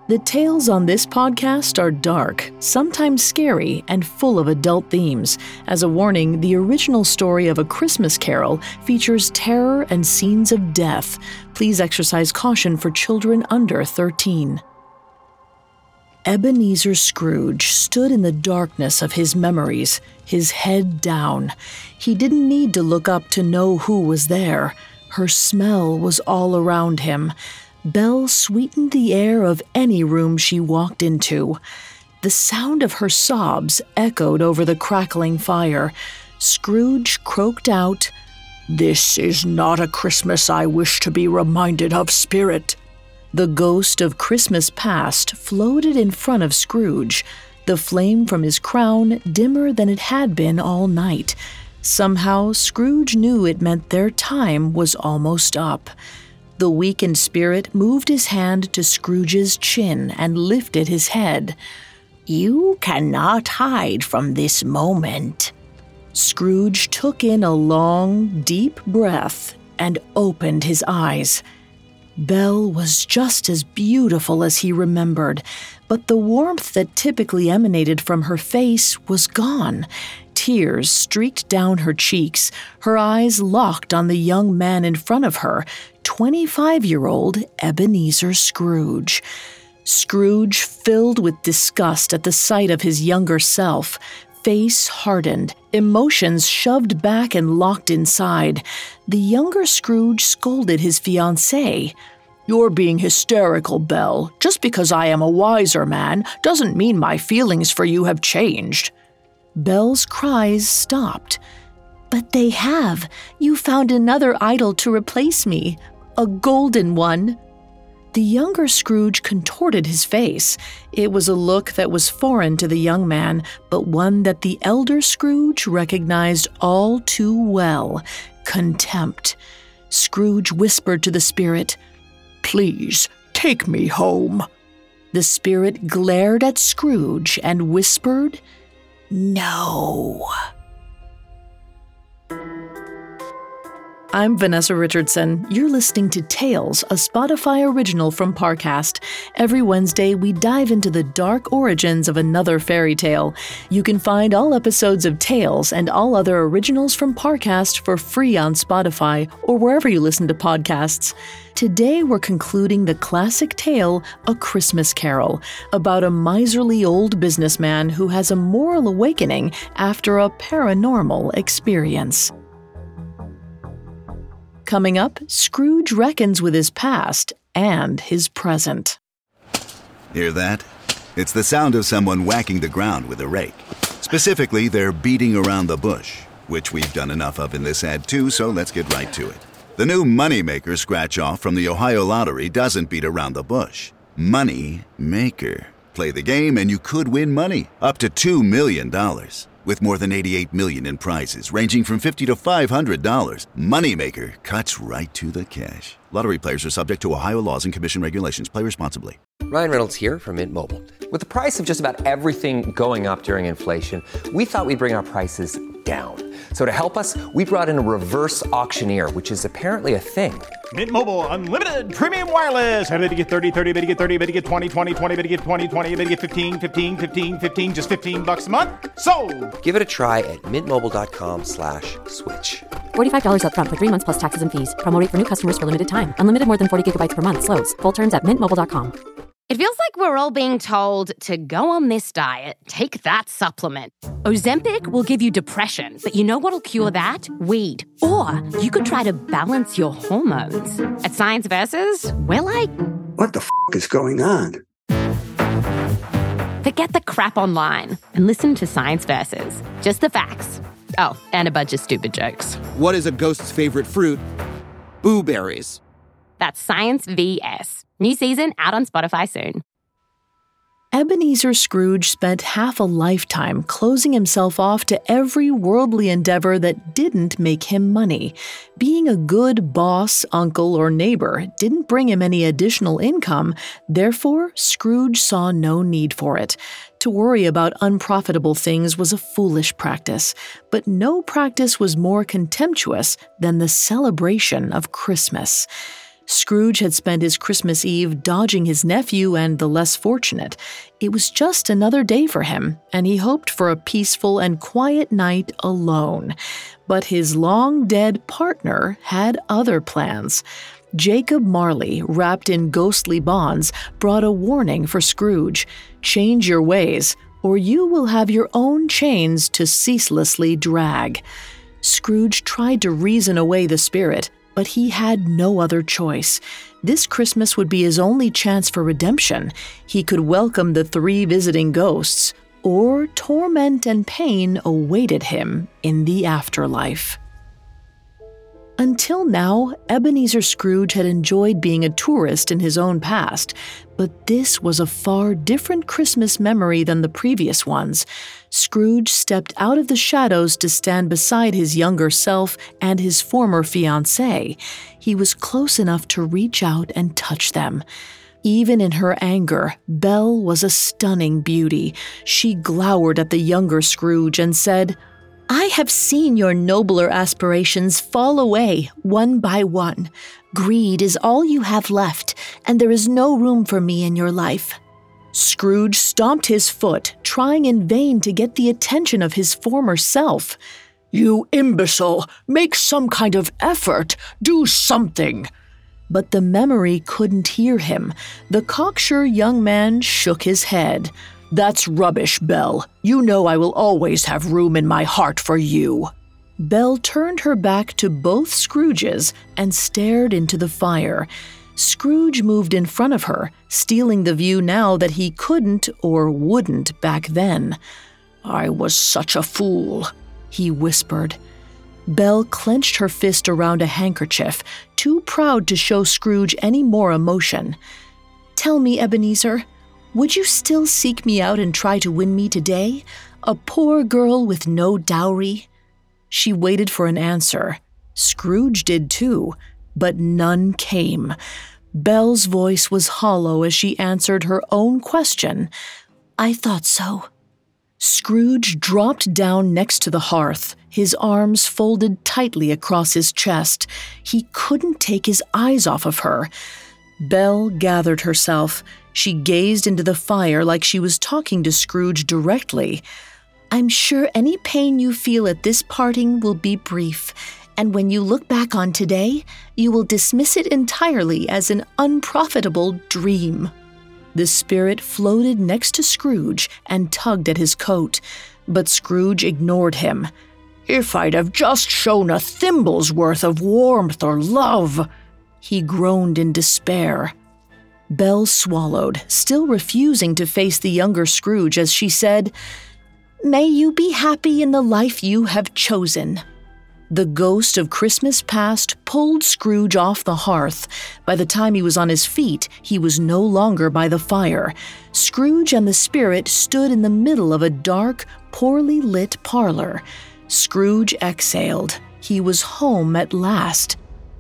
The tales on this podcast are dark, sometimes scary, and full of adult themes. As a warning, the original story of A Christmas Carol features terror and scenes of death. Please exercise caution for children under 13. Ebenezer Scrooge stood in the darkness of his memories, his head down. He didn't need to look up to know who was there. Her smell was all around him. Belle sweetened the air of any room she walked into. The sound of her sobs echoed over the crackling fire. Scrooge croaked out, "This is not a Christmas I wish to be reminded of, Spirit." The ghost of Christmas past floated in front of Scrooge, the flame from his crown dimmer than it had been all night. Somehow, Scrooge knew it meant their time was almost up. The weakened spirit moved his hand to Scrooge's chin and lifted his head. "You cannot hide from this moment." Scrooge took in a long, deep breath and opened his eyes. Belle was just as beautiful as he remembered, but the warmth that typically emanated from her face was gone. Tears streaked down her cheeks, her eyes locked on the young man in front of her, 25-year-old Ebenezer Scrooge. Scrooge filled with disgust at the sight of his younger self, face hardened, emotions shoved back and locked inside. The younger Scrooge scolded his fiancée. "You're being hysterical, Belle. Just because I am a wiser man doesn't mean my feelings for you have changed." Belle's cries stopped. "But they have. You found another idol to replace me. A golden one." The younger Scrooge contorted his face. It was a look that was foreign to the young man, but one that the elder Scrooge recognized all too well: contempt. Scrooge whispered to the spirit, "Please, take me home." The spirit glared at Scrooge and whispered, "No." I'm Vanessa Richardson. You're listening to Tales, a Spotify original from Parcast. Every Wednesday, we dive into the dark origins of another fairy tale. You can find all episodes of Tales and all other originals from Parcast for free on Spotify or wherever you listen to podcasts. Today, we're concluding the classic tale, A Christmas Carol, about a miserly old businessman who has a moral awakening after a paranormal experience. Coming up, Scrooge reckons with his past and his present. Hear that? It's the sound of someone whacking the ground with a rake. Specifically, they're beating around the bush, which we've done enough of in this ad too, so let's get right to it. The new Moneymaker scratch-off from the Ohio Lottery doesn't beat around the bush. Moneymaker. Play the game and you could win money, up to $2 million. With more than $88 million in prizes, ranging from $50 to $500, Moneymaker cuts right to the cash. Lottery players are subject to Ohio laws and commission regulations. Play responsibly. Ryan Reynolds here from Mint Mobile. With the price of just about everything going up during inflation, we thought we'd bring our prices down. So to help us, we brought in a reverse auctioneer, which is apparently a thing. Mint Mobile Unlimited Premium Wireless. How to get 30, 30, bit to get 30, bit to get 20, 20, 20, bit to get 20, 20, bit to get 15, 15, 15, 15, just $15 a month? Sold! Give it a try at mintmobile.com/switch. $45 up front for 3 months plus taxes and fees. Promo rate for new customers for limited time. Unlimited more than 40 gigabytes per month. Slows full terms at mintmobile.com. It feels like we're all being told to go on this diet, take that supplement. Ozempic will give you depression, but you know what'll cure that? Weed. Or you could try to balance your hormones. At Science Versus, we're like, what the is going on? Forget the crap online and listen to Science Versus. Just the facts. Oh, and a bunch of stupid jokes. What is a ghost's favorite fruit? Blueberries. That's Science VS. New season out on Spotify soon. Ebenezer Scrooge spent half a lifetime closing himself off to every worldly endeavor that didn't make him money. Being a good boss, uncle, or neighbor didn't bring him any additional income, therefore Scrooge saw no need for it. To worry about unprofitable things was a foolish practice, but no practice was more contemptuous than the celebration of Christmas. Scrooge had spent his Christmas Eve dodging his nephew and the less fortunate. It was just another day for him, and he hoped for a peaceful and quiet night alone. But his long-dead partner had other plans. Jacob Marley, wrapped in ghostly bonds, brought a warning for Scrooge. Change your ways, or you will have your own chains to ceaselessly drag. Scrooge tried to reason away the spirit, but he had no other choice. This Christmas would be his only chance for redemption. He could welcome the 3 visiting ghosts, or torment and pain awaited him in the afterlife. Until now, Ebenezer Scrooge had enjoyed being a tourist in his own past, but this was a far different Christmas memory than the previous ones. Scrooge stepped out of the shadows to stand beside his younger self and his former fiancée. He was close enough to reach out and touch them. Even in her anger, Belle was a stunning beauty. She glowered at the younger Scrooge and said, "I have seen your nobler aspirations fall away one by one. Greed is all you have left, and there is no room for me in your life." Scrooge stomped his foot, trying in vain to get the attention of his former self. "You imbecile! Make some kind of effort! Do something!" But the memory couldn't hear him. The cocksure young man shook his head. "That's rubbish, Belle. You know I will always have room in my heart for you." Belle turned her back to both Scrooges and stared into the fire. Scrooge moved in front of her, stealing the view now that he couldn't or wouldn't back then. "I was such a fool," he whispered. Belle clenched her fist around a handkerchief, too proud to show Scrooge any more emotion. "Tell me, Ebenezer, would you still seek me out and try to win me today? A poor girl with no dowry?" She waited for an answer. Scrooge did too, but none came. Belle's voice was hollow as she answered her own question. "I thought so." Scrooge dropped down next to the hearth, his arms folded tightly across his chest. He couldn't take his eyes off of her. Belle gathered herself. She gazed into the fire like she was talking to Scrooge directly. "I'm sure any pain you feel at this parting will be brief, and when you look back on today, you will dismiss it entirely as an unprofitable dream." The spirit floated next to Scrooge and tugged at his coat, but Scrooge ignored him. "If I'd have just shown a thimble's worth of warmth or love," he groaned in despair. Belle swallowed, still refusing to face the younger Scrooge as she said, "May you be happy in the life you have chosen." The ghost of Christmas past pulled Scrooge off the hearth. By the time he was on his feet, he was no longer by the fire. Scrooge and the spirit stood in the middle of a dark, poorly lit parlor. Scrooge exhaled. He was home at last.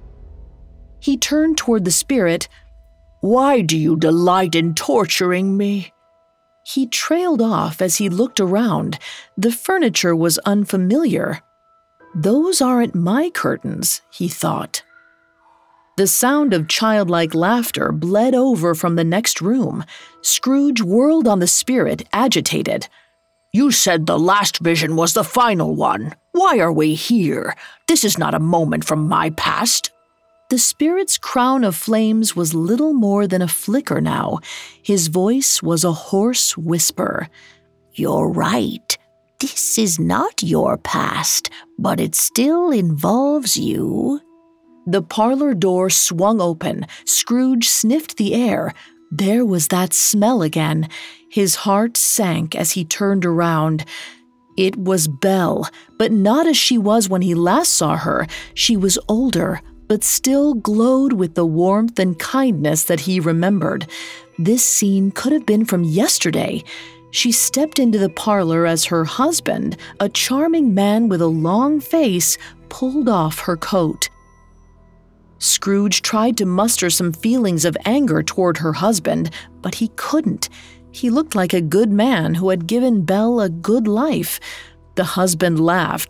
He turned toward the spirit. "Why do you delight in torturing me?" He trailed off as he looked around. The furniture was unfamiliar. "Those aren't my curtains," he thought. The sound of childlike laughter bled over from the next room. Scrooge whirled on the spirit, agitated. "You said the last vision was the final one. Why are we here? This is not a moment from my past." The spirit's crown of flames was little more than a flicker now. His voice was a hoarse whisper. "You're right. This is not your past, but it still involves you." The parlor door swung open. Scrooge sniffed the air. There was that smell again. His heart sank as he turned around. It was Belle, but not as she was when he last saw her. She was older, but still glowed with the warmth and kindness that he remembered. This scene could have been from yesterday. She stepped into the parlor as her husband, a charming man with a long face, pulled off her coat. Scrooge tried to muster some feelings of anger toward her husband, but he couldn't. He looked like a good man who had given Belle a good life. The husband laughed.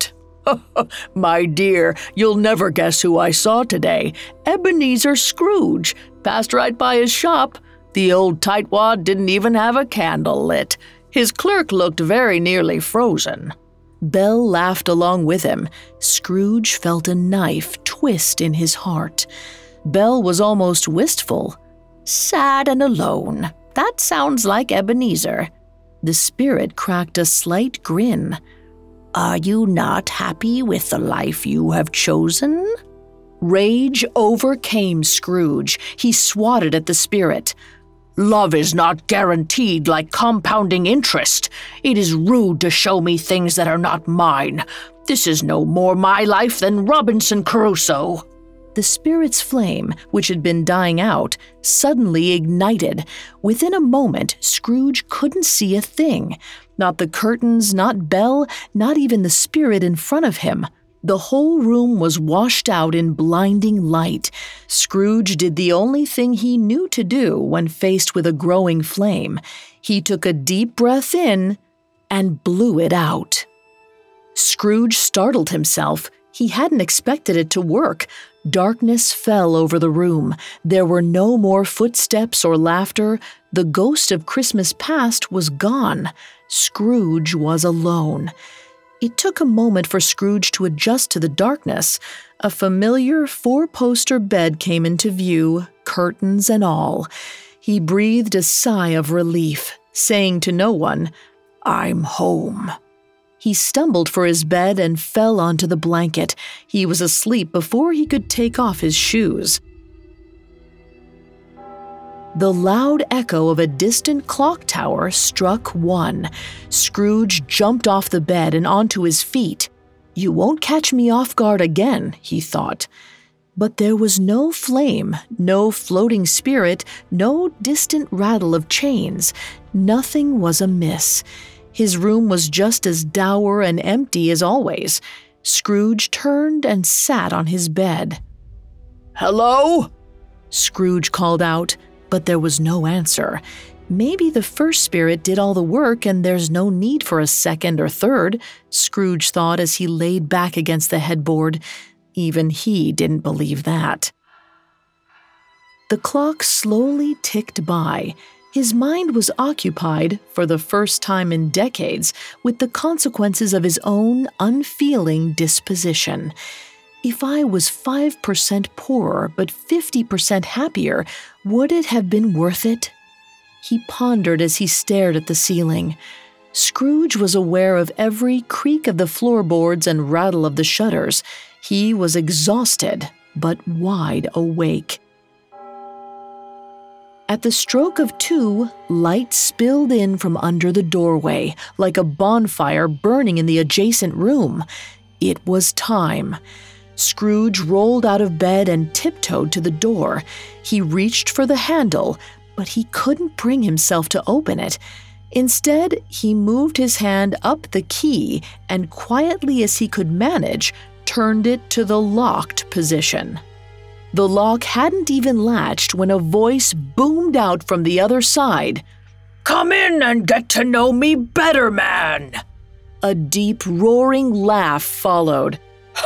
My dear, you'll never guess who I saw today. Ebenezer Scrooge. Passed right by his shop. The old tightwad didn't even have a candle lit. His clerk looked very nearly frozen. Belle laughed along with him. Scrooge felt a knife twist in his heart. Belle was almost wistful. Sad and alone. That sounds like Ebenezer. The spirit cracked a slight grin. Are you not happy with the life you have chosen? Rage overcame Scrooge. He swatted at the spirit. Love is not guaranteed like compounding interest. It is rude to show me things that are not mine. This is no more my life than Robinson Crusoe. The spirit's flame, which had been dying out, suddenly ignited. Within a moment, Scrooge couldn't see a thing. Not the curtains, not Belle, not even the spirit in front of him. The whole room was washed out in blinding light. Scrooge did the only thing he knew to do when faced with a growing flame. He took a deep breath in and blew it out. Scrooge startled himself. He hadn't expected it to work. Darkness fell over the room. There were no more footsteps or laughter. The ghost of Christmas past was gone. Scrooge was alone. It took a moment for Scrooge to adjust to the darkness. A familiar four-poster bed came into view, curtains and all. He breathed a sigh of relief, saying to no one, "I'm home." He stumbled for his bed and fell onto the blanket. He was asleep before he could take off his shoes. The loud echo of a distant clock tower struck 1. Scrooge jumped off the bed and onto his feet. You won't catch me off guard again, he thought. But there was no flame, no floating spirit, no distant rattle of chains. Nothing was amiss. His room was just as dour and empty as always. Scrooge turned and sat on his bed. "Hello?" Scrooge called out, but there was no answer. Maybe the first spirit did all the work and there's no need for a second or third, Scrooge thought as he laid back against the headboard. Even he didn't believe that. The clock slowly ticked by. His mind was occupied, for the first time in decades, with the consequences of his own unfeeling disposition. If I was 5% poorer but 50% happier, would it have been worth it? He pondered as he stared at the ceiling. Scrooge was aware of every creak of the floorboards and rattle of the shutters. He was exhausted, but wide awake. At the stroke of 2, light spilled in from under the doorway, like a bonfire burning in the adjacent room. It was time. Scrooge rolled out of bed and tiptoed to the door. He reached for the handle, but he couldn't bring himself to open it. Instead, he moved his hand up the key and, quietly as he could manage, turned it to the locked position. The lock hadn't even latched when a voice boomed out from the other side. "Come in and get to know me better, man!" A deep, roaring laugh followed.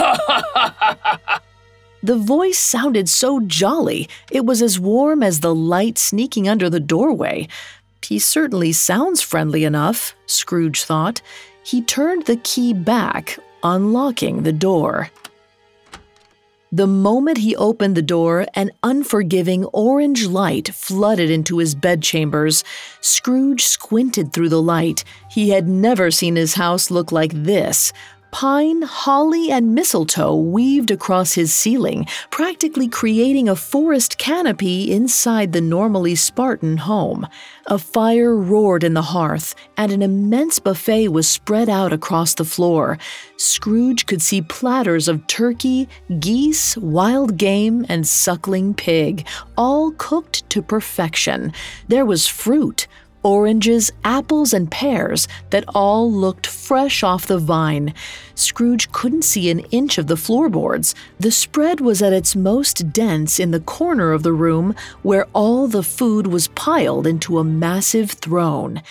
The voice sounded so jolly, it was as warm as the light sneaking under the doorway. He certainly sounds friendly enough, Scrooge thought. He turned the key back, unlocking the door. The moment he opened the door, an unforgiving orange light flooded into his bedchambers. Scrooge squinted through the light. He had never seen his house look like this. Pine, holly, and mistletoe weaved across his ceiling, practically creating a forest canopy inside the normally Spartan home. A fire roared in the hearth, and an immense buffet was spread out across the floor. Scrooge could see platters of turkey, geese, wild game, and suckling pig, all cooked to perfection. There was fruit, oranges, apples, and pears that all looked fresh off the vine. Scrooge couldn't see an inch of the floorboards. The spread was at its most dense in the corner of the room where all the food was piled into a massive throne.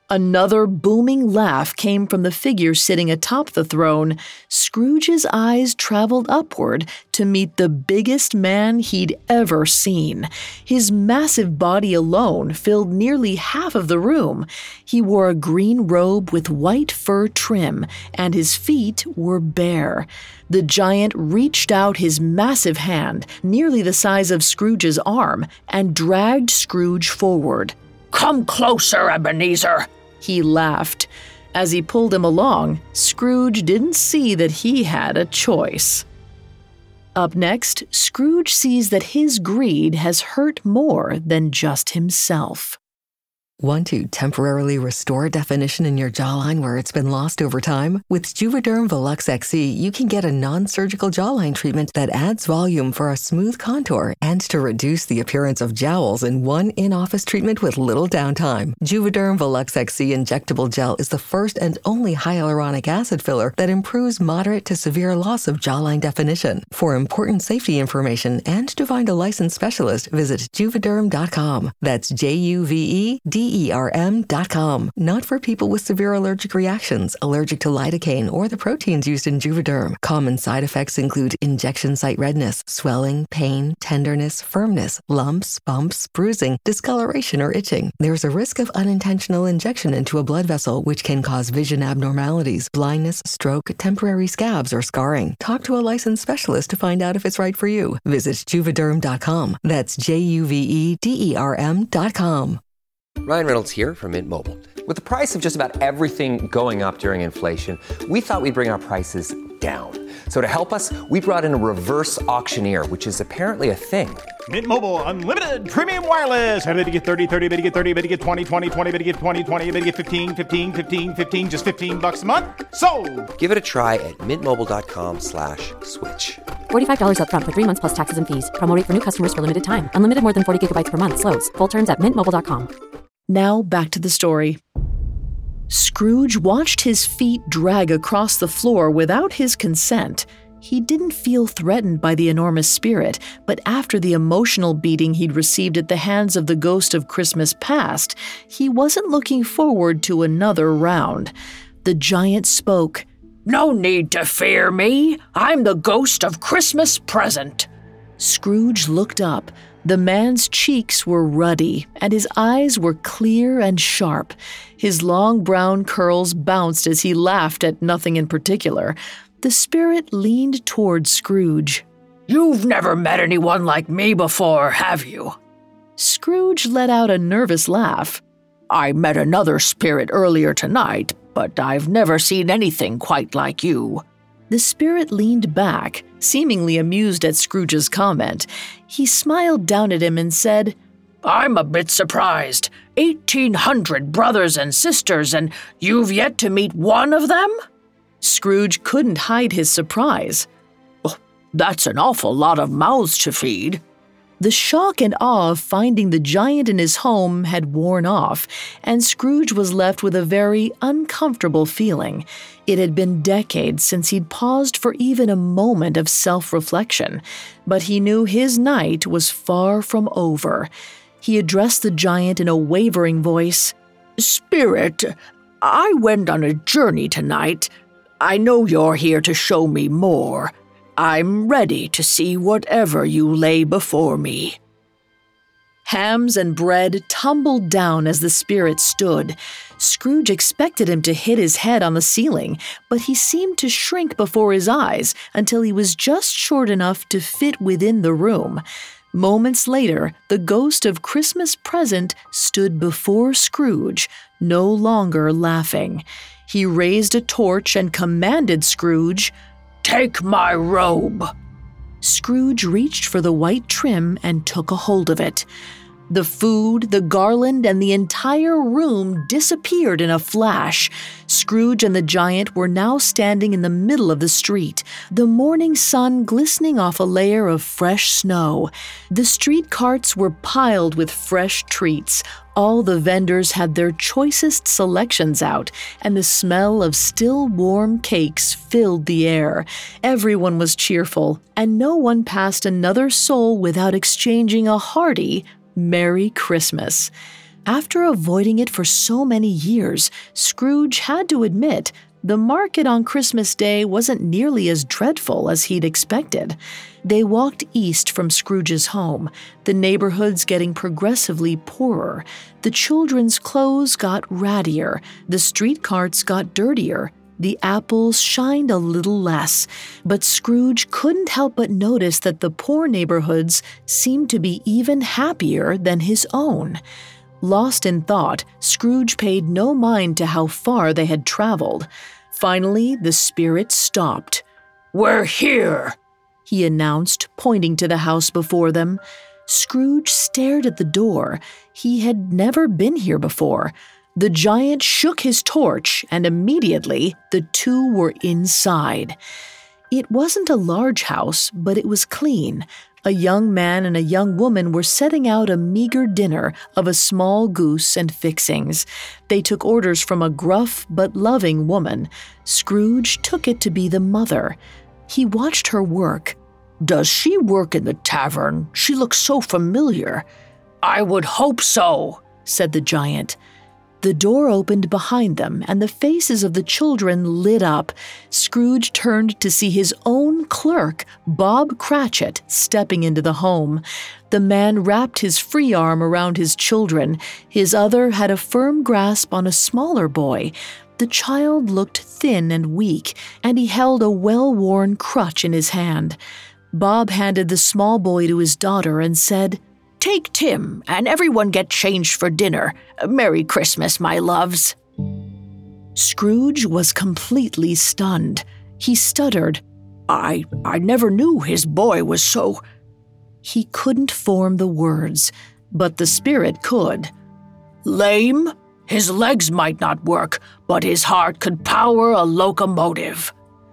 Another booming laugh came from the figure sitting atop the throne. Scrooge's eyes traveled upward to meet the biggest man he'd ever seen. His massive body alone filled nearly half of the room. He wore a green robe with white fur trim, and his feet were bare. The giant reached out his massive hand, nearly the size of Scrooge's arm, and dragged Scrooge forward. "Come closer, Ebenezer," he laughed. As he pulled him along, Scrooge didn't see that he had a choice. Up next, Scrooge sees that his greed has hurt more than just himself. Want to temporarily restore definition in your jawline where it's been lost over time? With Juvederm Volux XC, you can get a non-surgical jawline treatment that adds volume for a smooth contour and to reduce the appearance of jowls in one in-office treatment with little downtime. Juvederm Volux XC injectable gel is the first and only hyaluronic acid filler that improves moderate to severe loss of jawline definition. For important safety information and to find a licensed specialist, visit Juvederm.com. That's JUVEDERM.com. Not for people with severe allergic reactions, allergic to lidocaine, or the proteins used in Juvederm. Common side effects include injection site redness, swelling, pain, tenderness, firmness, lumps, bumps, bruising, discoloration, or itching. There's a risk of unintentional injection into a blood vessel, which can cause vision abnormalities, blindness, stroke, temporary scabs, or scarring. Talk to a licensed specialist to find out if it's right for you. Visit Juvederm.com. That's JUVEDERM.com. Ryan Reynolds here from Mint Mobile. With the price of just about everything going up during inflation, we thought we'd bring our prices down. So to help us, we brought in a reverse auctioneer, which is apparently a thing. Mint Mobile Unlimited Premium Wireless. How to get 30, 30, bit to get 30, bit to get 20, 20, 20, bit to get 20, 20, bit to get 15, 15, 15, 15, just $15 a month? Sold! Give it a try at mintmobile.com/switch. $45 up front for 3 months plus taxes and fees. Promo rate for new customers for limited time. Unlimited more than 40 gigabytes per month slows. Full terms at mintmobile.com. Now back to the story. Scrooge watched his feet drag across the floor without his consent. He didn't feel threatened by the enormous spirit, but after the emotional beating he'd received at the hands of the ghost of Christmas past, he wasn't looking forward to another round. The giant spoke. "No need to fear me. I'm the ghost of Christmas present." Scrooge looked up. The man's cheeks were ruddy, and his eyes were clear and sharp. His long brown curls bounced as he laughed at nothing in particular. The spirit leaned toward Scrooge. "You've never met anyone like me before, have you?" Scrooge let out a nervous laugh. "I met another spirit earlier tonight, but I've never seen anything quite like you." The spirit leaned back, seemingly amused at Scrooge's comment. He smiled down at him and said, "I'm a bit surprised. 1,800 brothers and sisters, and you've yet to meet one of them?" Scrooge couldn't hide his surprise. "Oh, that's an awful lot of mouths to feed." The shock and awe of finding the giant in his home had worn off, and Scrooge was left with a very uncomfortable feeling. It had been decades since he'd paused for even a moment of self-reflection, but he knew his night was far from over. He addressed the giant in a wavering voice. "Spirit, I went on a journey tonight. I know you're here to show me more. I'm ready to see whatever you lay before me." Hams and bread tumbled down as the spirit stood. Scrooge expected him to hit his head on the ceiling, but he seemed to shrink before his eyes until he was just short enough to fit within the room. Moments later, the ghost of Christmas present stood before Scrooge, no longer laughing. He raised a torch and commanded Scrooge, "Take my robe." Scrooge reached for the white trim and took a hold of it. The food, the garland, and the entire room disappeared in a flash. Scrooge and the giant were now standing in the middle of the street, the morning sun glistening off a layer of fresh snow. The street carts were piled with fresh treats. All the vendors had their choicest selections out, and the smell of still warm cakes filled the air. Everyone was cheerful, and no one passed another soul without exchanging a hearty Merry Christmas. After avoiding it for so many years, Scrooge had to admit the market on Christmas Day wasn't nearly as dreadful as he'd expected. They walked east from Scrooge's home, the neighborhoods getting progressively poorer. The children's clothes got rattier, the street carts got dirtier, the apples shined a little less, but Scrooge couldn't help but notice that the poor neighborhoods seemed to be even happier than his own. Lost in thought, Scrooge paid no mind to how far they had traveled. Finally, the spirit stopped. "We're here," he announced, pointing to the house before them. Scrooge stared at the door. He had never been here before. The giant shook his torch, and immediately the two were inside. It wasn't a large house, but it was clean. A young man and a young woman were setting out a meager dinner of a small goose and fixings. They took orders from a gruff but loving woman. Scrooge took it to be the mother. He watched her work. "Does she work in the tavern? She looks so familiar." "I would hope so," said the giant. The door opened behind them, and the faces of the children lit up. Scrooge turned to see his own clerk, Bob Cratchit, stepping into the home. The man wrapped his free arm around his children. His other had a firm grasp on a smaller boy. The child looked thin and weak, and he held a well-worn crutch in his hand. Bob handed the small boy to his daughter and said, "Take Tim, and everyone get changed for dinner. Merry Christmas, my loves." Scrooge was completely stunned. He stuttered. I never knew his boy was so—" He couldn't form the words, but the spirit could. "Lame? His legs might not work, but his heart could power a locomotive."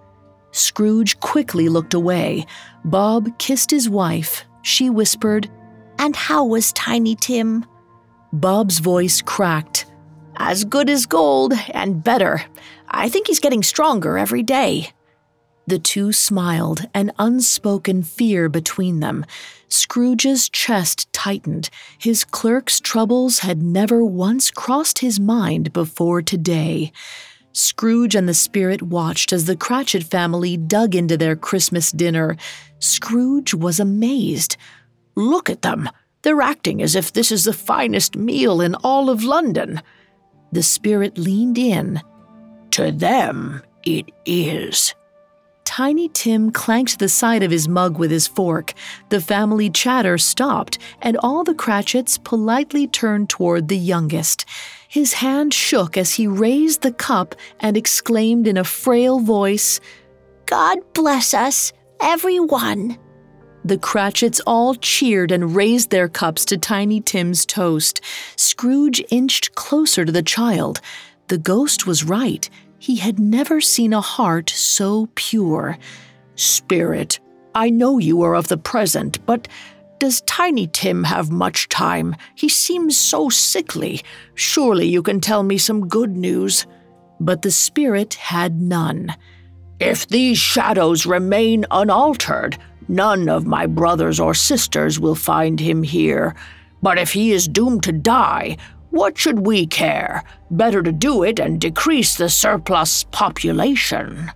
Scrooge quickly looked away. Bob kissed his wife. She whispered, "And how was Tiny Tim?" Bob's voice cracked. "As good as gold, and better. I think he's getting stronger every day." The two smiled, an unspoken fear between them. Scrooge's chest tightened. His clerk's troubles had never once crossed his mind before today. Scrooge and the spirit watched as the Cratchit family dug into their Christmas dinner. Scrooge was amazed. "Look at them. They're acting as if this is the finest meal in all of London." The spirit leaned in. "To them, it is." Tiny Tim clanked the side of his mug with his fork. The family chatter stopped, and all the Cratchits politely turned toward the youngest. His hand shook as he raised the cup and exclaimed in a frail voice, "God bless us, everyone." The Cratchits all cheered and raised their cups to Tiny Tim's toast. Scrooge inched closer to the child. The ghost was right. He had never seen a heart so pure. "Spirit, I know you are of the present, but does Tiny Tim have much time? He seems so sickly. Surely you can tell me some good news." But the spirit had none. "If these shadows remain unaltered, none of my brothers or sisters will find him here. But if he is doomed to die, what should we care? Better to do it and decrease the surplus population."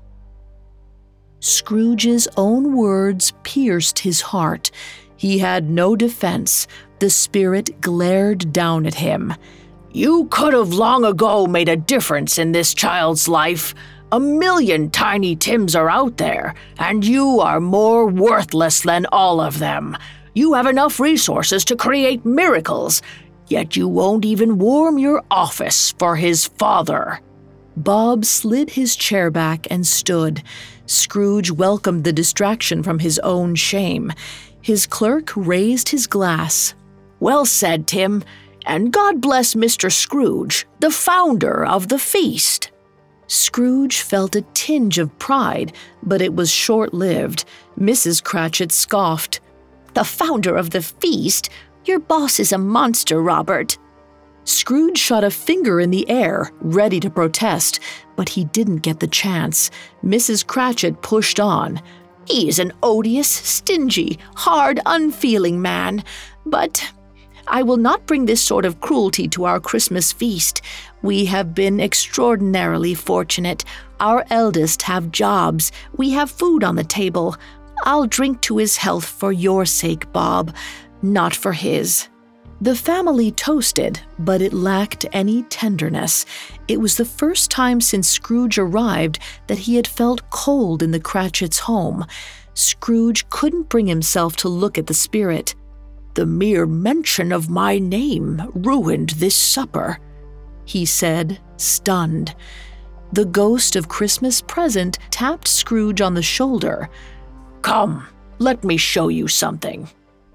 Scrooge's own words pierced his heart. He had no defense. The spirit glared down at him. "You could have long ago made a difference in this child's life. 1,000,000 Tiny Tims are out there, and you are more worthless than all of them. You have enough resources to create miracles, yet you won't even warm your office for his father." Bob slid his chair back and stood. Scrooge welcomed the distraction from his own shame. His clerk raised his glass. "Well said, Tim, and God bless Mr. Scrooge, the founder of the feast." Scrooge felt a tinge of pride, but it was short-lived. Mrs. Cratchit scoffed. "The founder of the feast? Your boss is a monster, Robert." Scrooge shot a finger in the air, ready to protest, but he didn't get the chance. Mrs. Cratchit pushed on. "He is an odious, stingy, hard, unfeeling man. But I will not bring this sort of cruelty to our Christmas feast. We have been extraordinarily fortunate. Our eldest have jobs. We have food on the table. I'll drink to his health for your sake, Bob, not for his." The family toasted, but it lacked any tenderness. It was the first time since Scrooge arrived that he had felt cold in the Cratchits' home. Scrooge couldn't bring himself to look at the spirit. "The mere mention of my name ruined this supper," he said, stunned. The ghost of Christmas Present tapped Scrooge on the shoulder. "Come, let me show you something."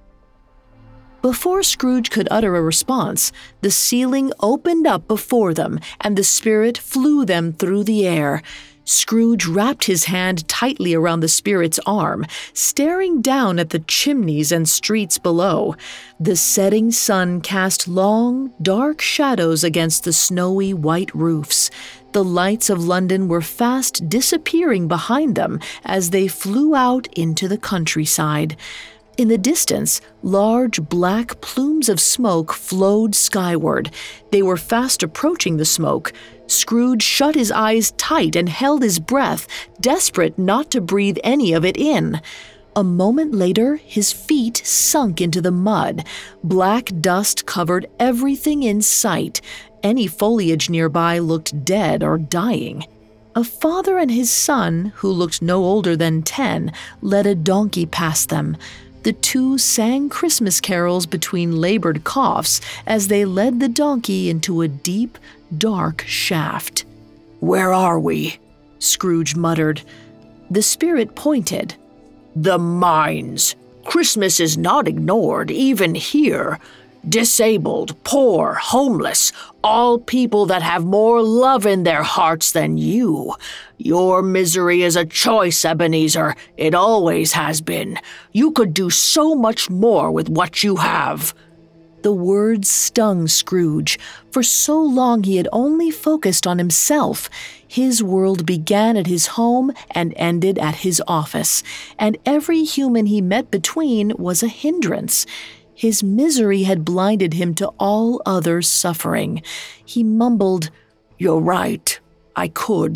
Before Scrooge could utter a response, the ceiling opened up before them, and the spirit flew them through the air. Scrooge wrapped his hand tightly around the spirit's arm, staring down at the chimneys and streets below. The setting sun cast long, dark shadows against the snowy white roofs. The lights of London were fast disappearing behind them as they flew out into the countryside. In the distance, large black plumes of smoke flowed skyward. They were fast approaching the smoke. Scrooge shut his eyes tight and held his breath, desperate not to breathe any of it in. A moment later, his feet sunk into the mud. Black dust covered everything in sight. Any foliage nearby looked dead or dying. A father and his son, who looked no older than 10, led a donkey past them. The two sang Christmas carols between labored coughs as they led the donkey into a deep, dark shaft. "Where are we?" Scrooge muttered. The spirit pointed. "The mines. Christmas is not ignored, even here. Disabled, poor, homeless, all people that have more love in their hearts than you. Your misery is a choice, Ebenezer. It always has been. You could do so much more with what you have." The words stung Scrooge. For so long he had only focused on himself. His world began at his home and ended at his office, and every human he met between was a hindrance. His misery had blinded him to all other suffering. He mumbled, "You're right. I could."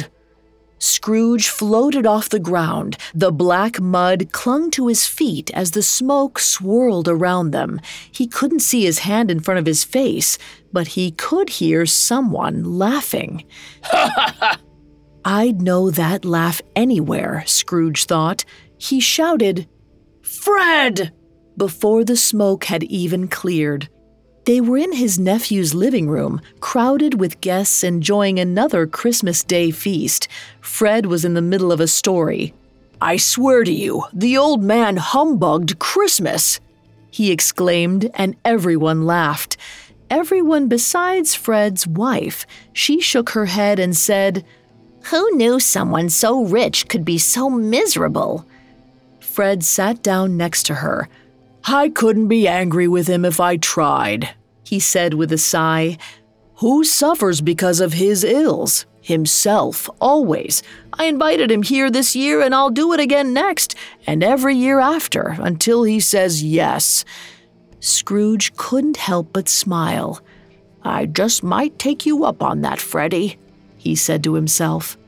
Scrooge floated off the ground. The black mud clung to his feet as the smoke swirled around them. He couldn't see his hand in front of his face, but he could hear someone laughing. I'd know that laugh anywhere, Scrooge thought. He shouted, "Fred!" before the smoke had even cleared. They were in his nephew's living room, crowded with guests enjoying another Christmas Day feast. Fred was in the middle of a story. "I swear to you, the old man humbugged Christmas!" he exclaimed, and everyone laughed. Everyone besides Fred's wife. She shook her head and said, "Who knew someone so rich could be so miserable?" Fred sat down next to her. "I couldn't be angry with him if I tried," he said with a sigh. "Who suffers because of his ills? Himself, always. I invited him here this year, and I'll do it again next, and every year after, until he says yes." Scrooge couldn't help but smile. "I just might take you up on that, Freddie," he said to himself.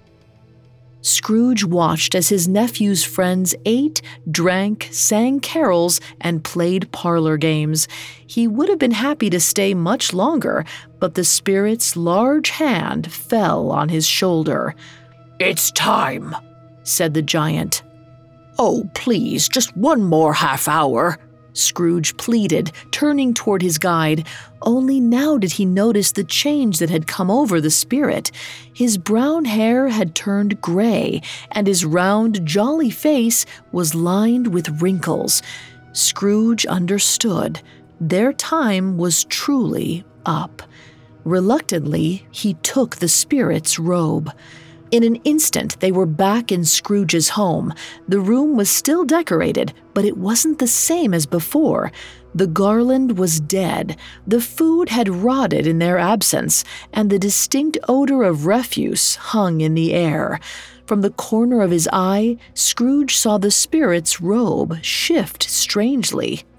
Scrooge watched as his nephew's friends ate, drank, sang carols, and played parlor games. He would have been happy to stay much longer, but the spirit's large hand fell on his shoulder. "It's time," said the giant. "Oh, please, just one more half hour," Scrooge pleaded, turning toward his guide. Only now did he notice the change that had come over the spirit. His brown hair had turned gray, and his round, jolly face was lined with wrinkles. Scrooge understood. Their time was truly up. Reluctantly, he took the spirit's robe. In an instant, they were back in Scrooge's home. The room was still decorated, but it wasn't the same as before. The garland was dead, the food had rotted in their absence, and the distinct odor of refuse hung in the air. From the corner of his eye, Scrooge saw the spirit's robe shift strangely.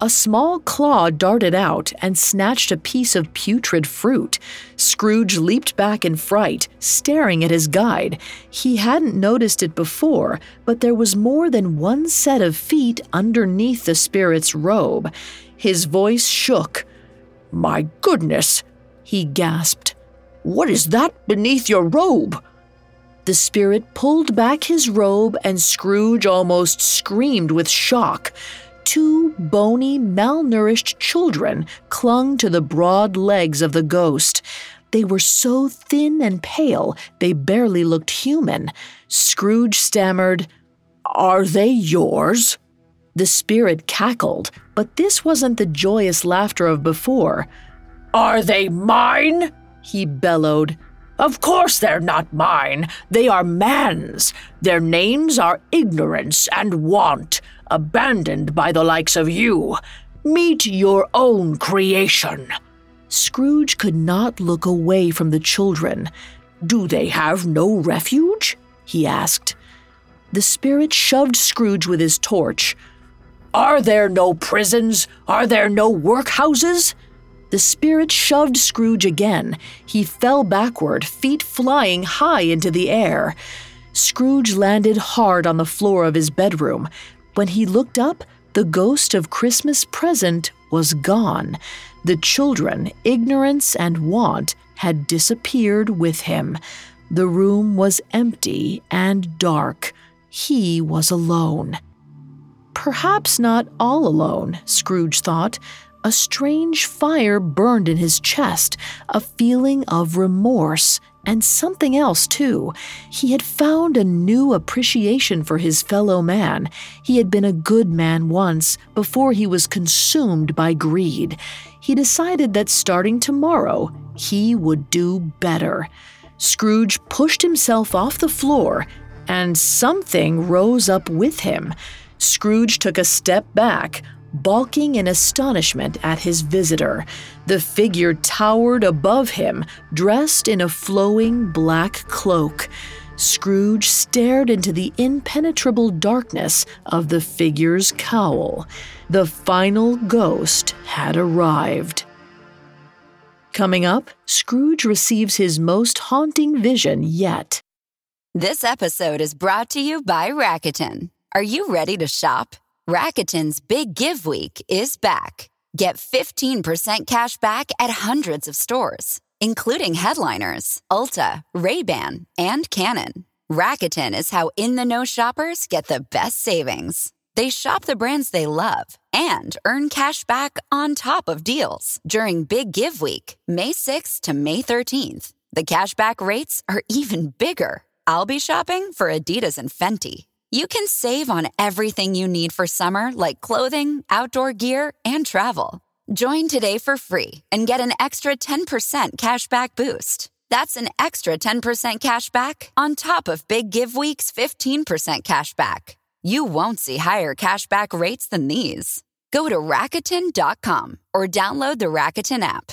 A small claw darted out and snatched a piece of putrid fruit. Scrooge leaped back in fright, staring at his guide. He hadn't noticed it before, but there was more than one set of feet underneath the spirit's robe. His voice shook. "My goodness," he gasped. "What is that beneath your robe?" The spirit pulled back his robe and Scrooge almost screamed with shock. Two bony, malnourished children clung to the broad legs of the ghost. They were so thin and pale, they barely looked human. Scrooge stammered, "Are they yours?" The spirit cackled, but this wasn't the joyous laughter of before. "Are they mine?" he bellowed. "Of course they're not mine. They are man's. Their names are Ignorance and Want, abandoned by the likes of you. Meet your own creation." Scrooge could not look away from the children. "Do they have no refuge?" he asked. The spirit shoved Scrooge with his torch. "Are there no prisons? Are there no workhouses?" The spirit shoved Scrooge again. He fell backward, feet flying high into the air. Scrooge landed hard on the floor of his bedroom. When he looked up, the ghost of Christmas Present was gone. The children, Ignorance and Want, had disappeared with him. The room was empty and dark. He was alone. Perhaps not all alone, Scrooge thought. A strange fire burned in his chest, a feeling of remorse, and something else, too. He had found a new appreciation for his fellow man. He had been a good man once, before he was consumed by greed. He decided that starting tomorrow, he would do better. Scrooge pushed himself off the floor, and something rose up with him. Scrooge took a step back, balking in astonishment at his visitor. The figure towered above him, dressed in a flowing black cloak. Scrooge stared into the impenetrable darkness of the figure's cowl. The final ghost had arrived. Coming up, Scrooge receives his most haunting vision yet. This episode is brought to you by Rakuten. Are you ready to shop? Rakuten's Big Give Week is back. Get 15% cash back at hundreds of stores, including headliners, Ulta, Ray-Ban, and Canon. Rakuten is how in-the-know shoppers get the best savings. They shop the brands they love and earn cash back on top of deals during Big Give Week, May 6th to May 13th. The cashback rates are even bigger. I'll be shopping for Adidas and Fenty. You can save on everything you need for summer, like clothing, outdoor gear, and travel. Join today for free and get an extra 10% cashback boost. That's an extra 10% cashback on top of Big Give Week's 15% cashback. You won't see higher cashback rates than these. Go to Rakuten.com or download the Rakuten app.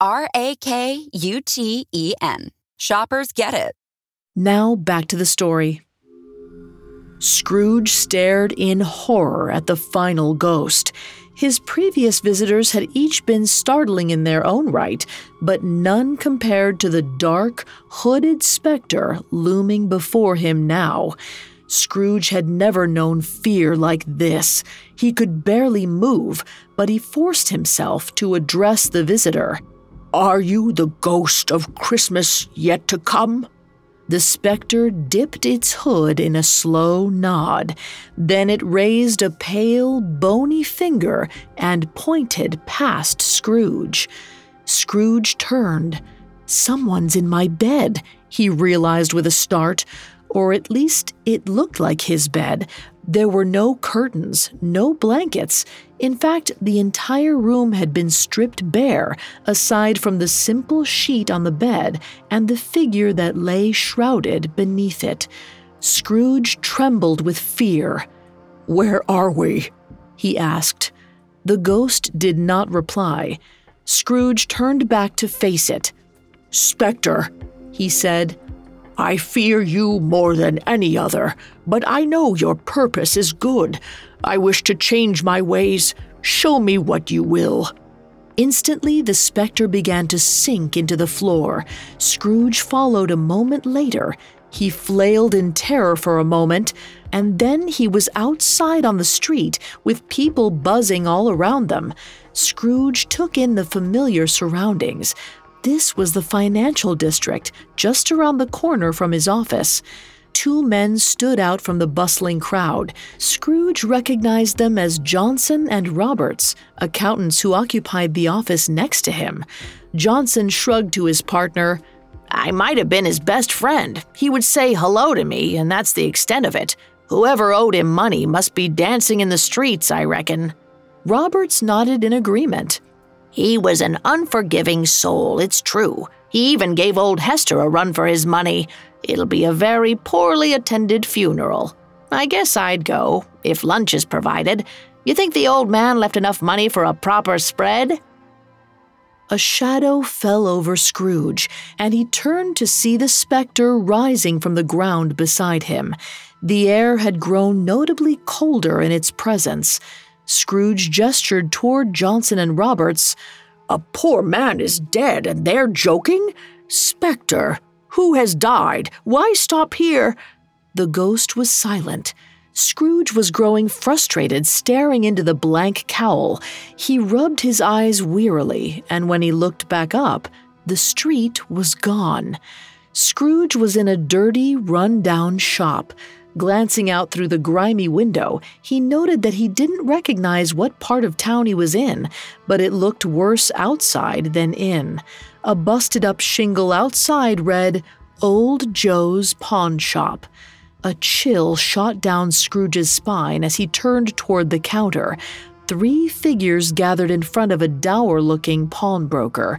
Rakuten. Shoppers get it. Now back to the story. Scrooge stared in horror at the final ghost. His previous visitors had each been startling in their own right, but none compared to the dark, hooded specter looming before him now. Scrooge had never known fear like this. He could barely move, but he forced himself to address the visitor. "Are you the ghost of Christmas yet to come?" The specter dipped its hood in a slow nod. Then it raised a pale, bony finger and pointed past Scrooge. Scrooge turned. "Someone's in my bed," he realized with a start. Or at least it looked like his bed. There were no curtains, no blankets. In fact, the entire room had been stripped bare, aside from the simple sheet on the bed and the figure that lay shrouded beneath it. Scrooge trembled with fear. "Where are we?" he asked. The ghost did not reply. Scrooge turned back to face it. "Spectre," he said, "I fear you more than any other, but I know your purpose is good. I wish to change my ways. Show me what you will." Instantly, the specter began to sink into the floor. Scrooge followed a moment later. He flailed in terror for a moment, and then he was outside on the street with people buzzing all around them. Scrooge took in the familiar surroundings. This was the financial district, just around the corner from his office. Two men stood out from the bustling crowd. Scrooge recognized them as Johnson and Roberts, accountants who occupied the office next to him. Johnson shrugged to his partner. "I might have been his best friend. He would say hello to me, and that's the extent of it. Whoever owed him money must be dancing in the streets, I reckon." Roberts nodded in agreement. "He was an unforgiving soul, it's true. He even gave old Hester a run for his money. It'll be a very poorly attended funeral. I guess I'd go, if lunch is provided. You think the old man left enough money for a proper spread?" A shadow fell over Scrooge, and he turned to see the specter rising from the ground beside him. The air had grown notably colder in its presence. Scrooge gestured toward Johnson and Roberts. "A poor man is dead, and they're joking? Specter, who has died? Why stop here?" The ghost was silent. Scrooge was growing frustrated, staring into the blank cowl. He rubbed his eyes wearily, and when he looked back up, the street was gone. Scrooge was in a dirty, run-down shop. Glancing out through the grimy window, he noted that he didn't recognize what part of town he was in, but it looked worse outside than in. A busted-up shingle outside read, "Old Joe's Pawn Shop." A chill shot down Scrooge's spine as he turned toward the counter. 3 figures gathered in front of a dour-looking pawnbroker.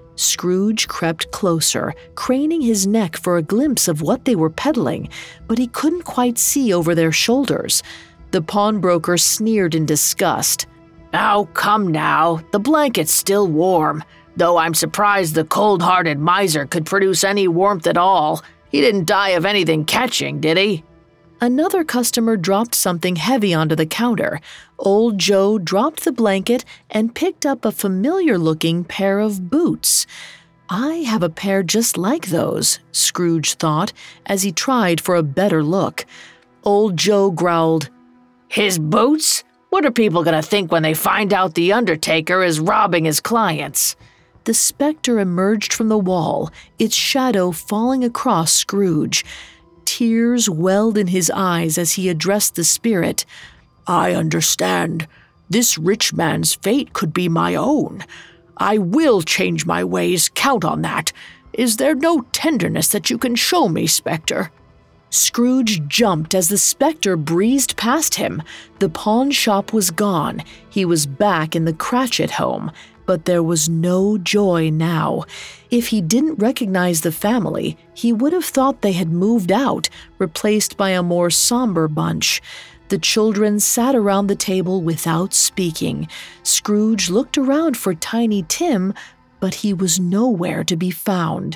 Scrooge crept closer, craning his neck for a glimpse of what they were peddling, but he couldn't quite see over their shoulders. The pawnbroker sneered in disgust. "Oh, come now, the blanket's still warm, though I'm surprised the cold-hearted miser could produce any warmth at all. He didn't die of anything catching, did he?" Another customer dropped something heavy onto the counter. Old Joe dropped the blanket and picked up a familiar-looking pair of boots. "I have a pair just like those," Scrooge thought, as he tried for a better look. Old Joe growled, "His boots? What are people going to think when they find out the undertaker is robbing his clients?" The specter emerged from the wall, its shadow falling across Scrooge. Tears welled in his eyes as he addressed the spirit. "I understand. This rich man's fate could be my own. I will change my ways, count on that. Is there no tenderness that you can show me, Spectre?" Scrooge jumped as the specter breezed past him. The pawn shop was gone. He was back in the Cratchit home. But there was no joy now. If he didn't recognize the family, he would have thought they had moved out, replaced by a more somber bunch. The children sat around the table without speaking. Scrooge looked around for Tiny Tim, but he was nowhere to be found.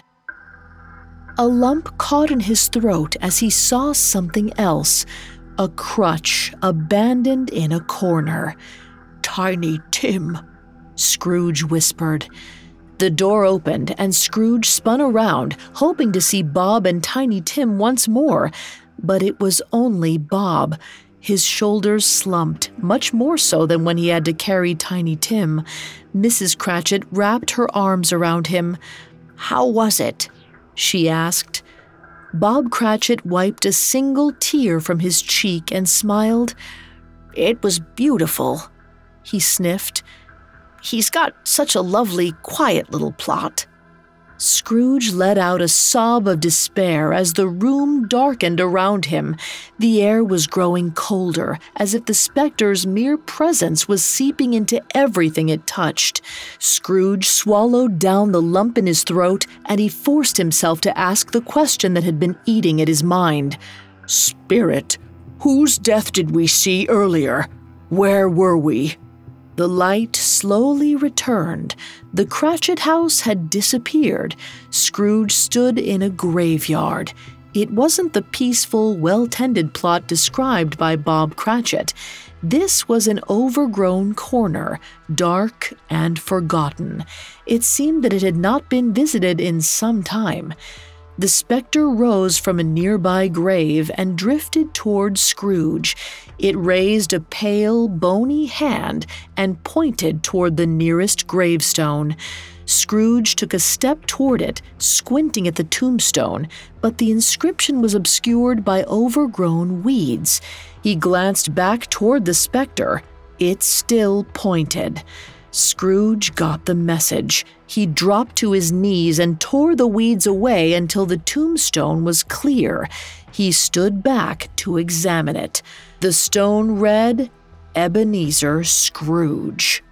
A lump caught in his throat as he saw something else. A crutch abandoned in a corner. "Tiny Tim," Scrooge whispered. The door opened, and Scrooge spun around, hoping to see Bob and Tiny Tim once more. But it was only Bob. His shoulders slumped, much more so than when he had to carry Tiny Tim. Mrs. Cratchit wrapped her arms around him. "How was it?" she asked. Bob Cratchit wiped a single tear from his cheek and smiled. "It was beautiful," he sniffed. "He's got such a lovely, quiet little plot." Scrooge let out a sob of despair as the room darkened around him. The air was growing colder, as if the specter's mere presence was seeping into everything it touched. Scrooge swallowed down the lump in his throat, and he forced himself to ask the question that had been eating at his mind. "Spirit, whose death did we see earlier? Where were we?" The light slowly returned. The Cratchit house had disappeared. Scrooge stood in a graveyard. It wasn't the peaceful, well-tended plot described by Bob Cratchit. This was an overgrown corner, dark and forgotten. It seemed that it had not been visited in some time. The specter rose from a nearby grave and drifted toward Scrooge. It raised a pale, bony hand and pointed toward the nearest gravestone. Scrooge took a step toward it, squinting at the tombstone, but the inscription was obscured by overgrown weeds. He glanced back toward the specter. It still pointed. Scrooge got the message. He dropped to his knees and tore the weeds away until the tombstone was clear. He stood back to examine it. The stone read, Ebenezer Scrooge.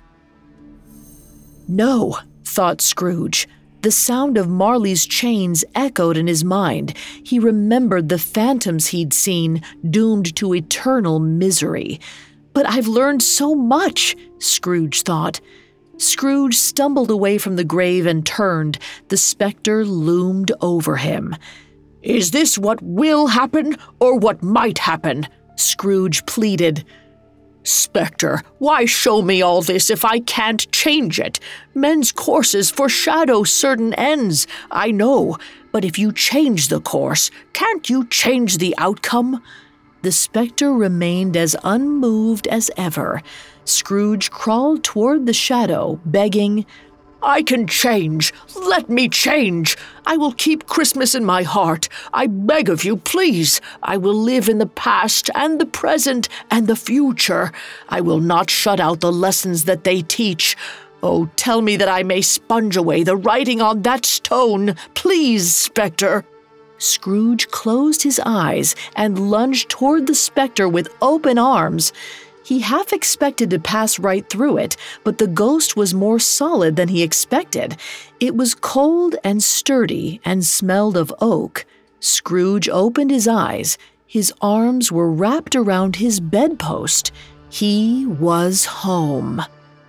No, thought Scrooge. The sound of Marley's chains echoed in his mind. He remembered the phantoms he'd seen, doomed to eternal misery. But I've learned so much, Scrooge thought. Scrooge stumbled away from the grave and turned. The specter loomed over him. Is this what will happen or what might happen? Scrooge pleaded. Spectre, why show me all this if I can't change it? Men's courses foreshadow certain ends, I know, but if you change the course, can't you change the outcome? The specter remained as unmoved as ever. Scrooge crawled toward the shadow, begging, I can change. Let me change. I will keep Christmas in my heart. I beg of you, please. I will live in the past and the present and the future. I will not shut out the lessons that they teach. Oh, tell me that I may sponge away the writing on that stone. Please, specter. Scrooge closed his eyes and lunged toward the specter with open arms. He half expected to pass right through it, but the ghost was more solid than he expected. It was cold and sturdy and smelled of oak. Scrooge opened his eyes. His arms were wrapped around his bedpost. He was home.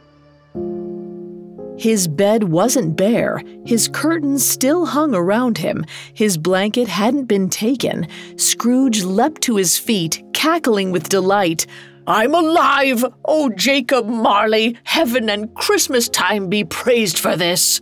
His bed wasn't bare. His curtains still hung around him. His blanket hadn't been taken. Scrooge leapt to his feet, cackling with delight. I'm alive! Oh, Jacob Marley, heaven and Christmas time be praised for this!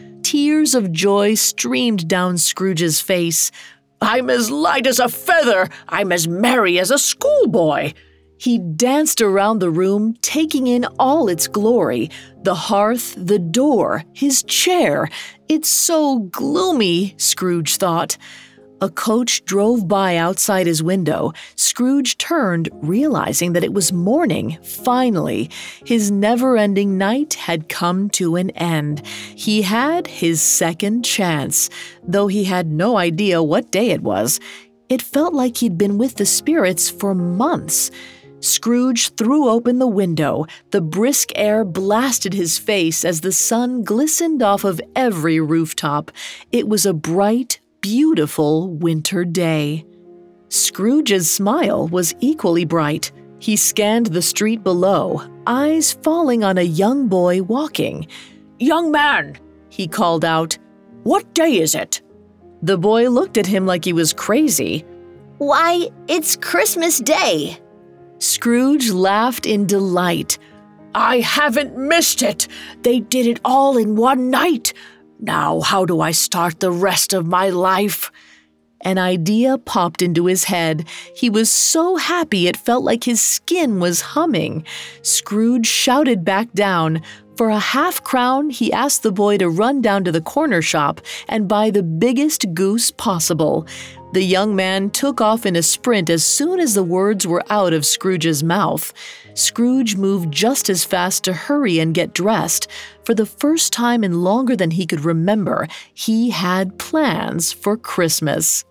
Tears of joy streamed down Scrooge's face. I'm as light as a feather! I'm as merry as a schoolboy! He danced around the room, taking in all its glory. The hearth, the door, his chair. It's so gloomy, Scrooge thought. A coach drove by outside his window. Scrooge turned, realizing that it was morning. Finally, his never-ending night had come to an end. He had his second chance, though he had no idea what day it was. It felt like he'd been with the spirits for months. Scrooge threw open the window. The brisk air blasted his face as the sun glistened off of every rooftop. It was a bright, beautiful winter day. Scrooge's smile was equally bright. He scanned the street below, eyes falling on a young boy walking. Young man, he called out, what day is it? The boy looked at him like he was crazy. Why, it's Christmas Day. Scrooge laughed in delight. I haven't missed it. They did it all in one night. Now, how do I start the rest of my life? An idea popped into his head. He was so happy it felt like his skin was humming. Scrooge shouted back down. For a half-crown, he asked the boy to run down to the corner shop and buy the biggest goose possible. The young man took off in a sprint as soon as the words were out of Scrooge's mouth. Scrooge moved just as fast to hurry and get dressed. For the first time in longer than he could remember, he had plans for Christmas.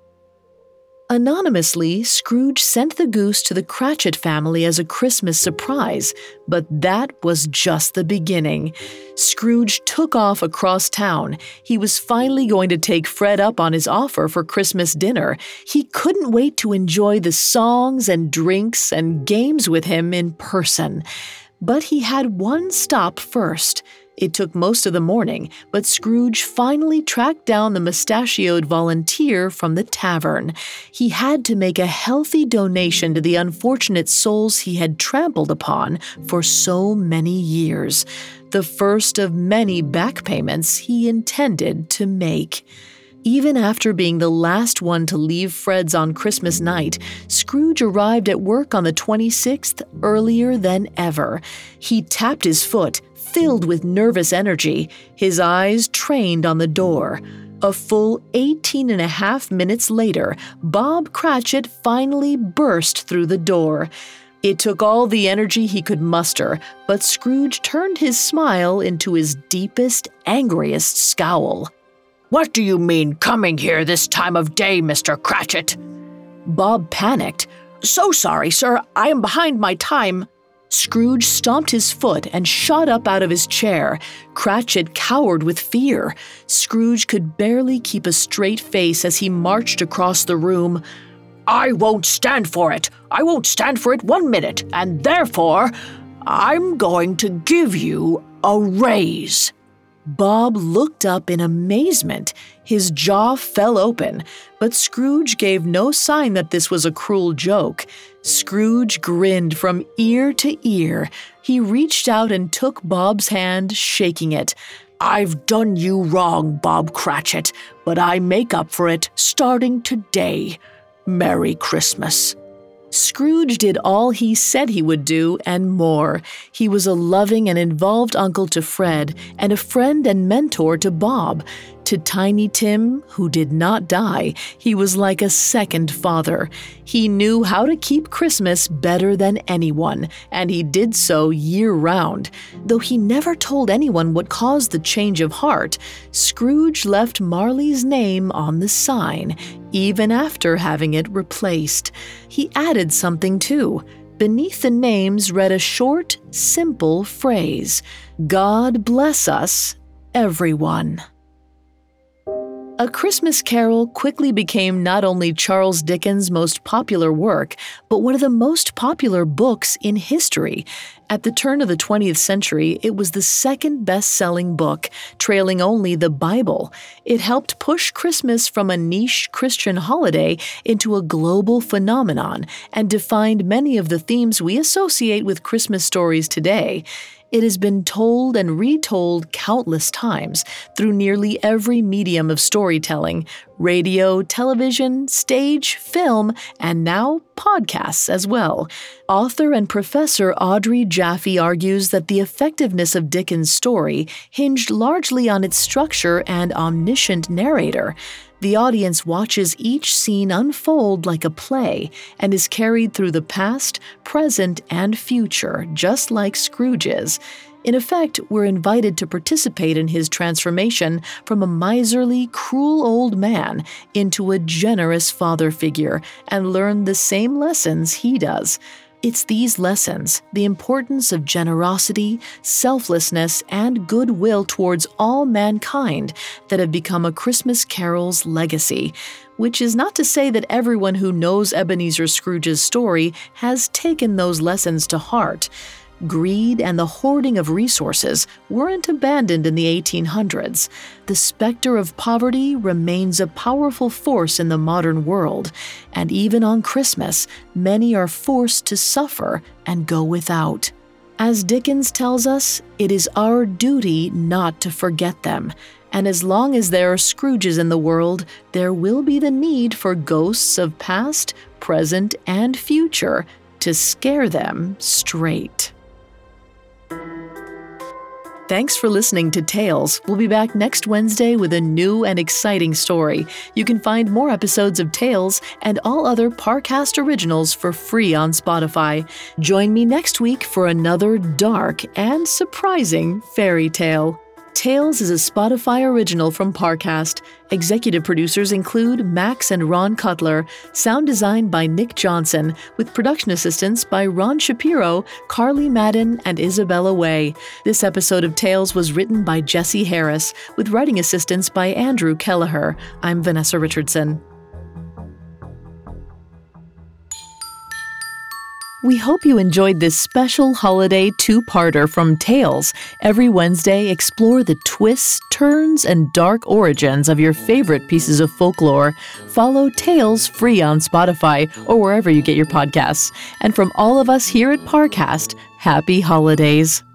Anonymously, Scrooge sent the goose to the Cratchit family as a Christmas surprise, but that was just the beginning. Scrooge took off across town. He was finally going to take Fred up on his offer for Christmas dinner. He couldn't wait to enjoy the songs and drinks and games with him in person. But he had one stop first. It took most of the morning, but Scrooge finally tracked down the mustachioed volunteer from the tavern. He had to make a healthy donation to the unfortunate souls he had trampled upon for so many years, the first of many back payments he intended to make. Even after being the last one to leave Fred's on Christmas night, Scrooge arrived at work on the 26th earlier than ever. He tapped his foot, filled with nervous energy, his eyes trained on the door. A full 18.5 minutes later, Bob Cratchit finally burst through the door. It took all the energy he could muster, but Scrooge turned his smile into his deepest, angriest scowl. "What do you mean coming here this time of day, Mr. Cratchit?" Bob panicked. "So sorry, sir. I am behind my time." Scrooge stomped his foot and shot up out of his chair. Cratchit cowered with fear. Scrooge could barely keep a straight face as he marched across the room. "I won't stand for it. I won't stand for it 1 minute, and therefore, I'm going to give you a raise." Bob looked up in amazement. His jaw fell open, but Scrooge gave no sign that this was a cruel joke. Scrooge grinned from ear to ear. He reached out and took Bob's hand, shaking it. "I've done you wrong, Bob Cratchit, but I make up for it starting today. Merry Christmas." Scrooge did all he said he would do and more. He was a loving and involved uncle to Fred and a friend and mentor to Bob. To Tiny Tim, who did not die, he was like a second father. He knew how to keep Christmas better than anyone, and he did so year-round. Though he never told anyone what caused the change of heart, Scrooge left Marley's name on the sign, even after having it replaced. He added something too. Beneath the names read a short, simple phrase, "God bless us, everyone." A Christmas Carol quickly became not only Charles Dickens' most popular work, but one of the most popular books in history. At the turn of the 20th century, it was the second best-selling book, trailing only the Bible. It helped push Christmas from a niche Christian holiday into a global phenomenon and defined many of the themes we associate with Christmas stories today. It has been told and retold countless times through nearly every medium of storytelling: radio, television, stage, film, and now podcasts as well. Author and professor Audrey Jaffe argues that the effectiveness of Dickens' story hinged largely on its structure and omniscient narrator. The audience watches each scene unfold like a play and is carried through the past, present, and future, just like Scrooge is. In effect, we're invited to participate in his transformation from a miserly, cruel old man into a generous father figure and learn the same lessons he does. It's these lessons, the importance of generosity, selflessness, and goodwill towards all mankind, that have become A Christmas Carol's legacy. Which is not to say that everyone who knows Ebenezer Scrooge's story has taken those lessons to heart. Greed and the hoarding of resources weren't abandoned in the 1800s. The specter of poverty remains a powerful force in the modern world, and even on Christmas, many are forced to suffer and go without. As Dickens tells us, it is our duty not to forget them, and as long as there are Scrooges in the world, there will be the need for ghosts of past, present, and future to scare them straight. Thanks for listening to Tales. We'll be back next Wednesday with a new and exciting story. You can find more episodes of Tales and all other Parcast originals for free on Spotify. Join me next week for another dark and surprising fairy tale. Tales is a Spotify original from Parcast. Executive producers include Max and Ron Cutler, sound design by Nick Johnson, with production assistance by Ron Shapiro, Carly Madden, and Isabella Way. This episode of Tales was written by Jesse Harris, with writing assistance by Andrew Kelleher. I'm Vanessa Richardson. We hope you enjoyed this special holiday two-parter from Tales. Every Wednesday, explore the twists, turns, and dark origins of your favorite pieces of folklore. Follow Tales free on Spotify or wherever you get your podcasts. And from all of us here at Parcast, happy holidays.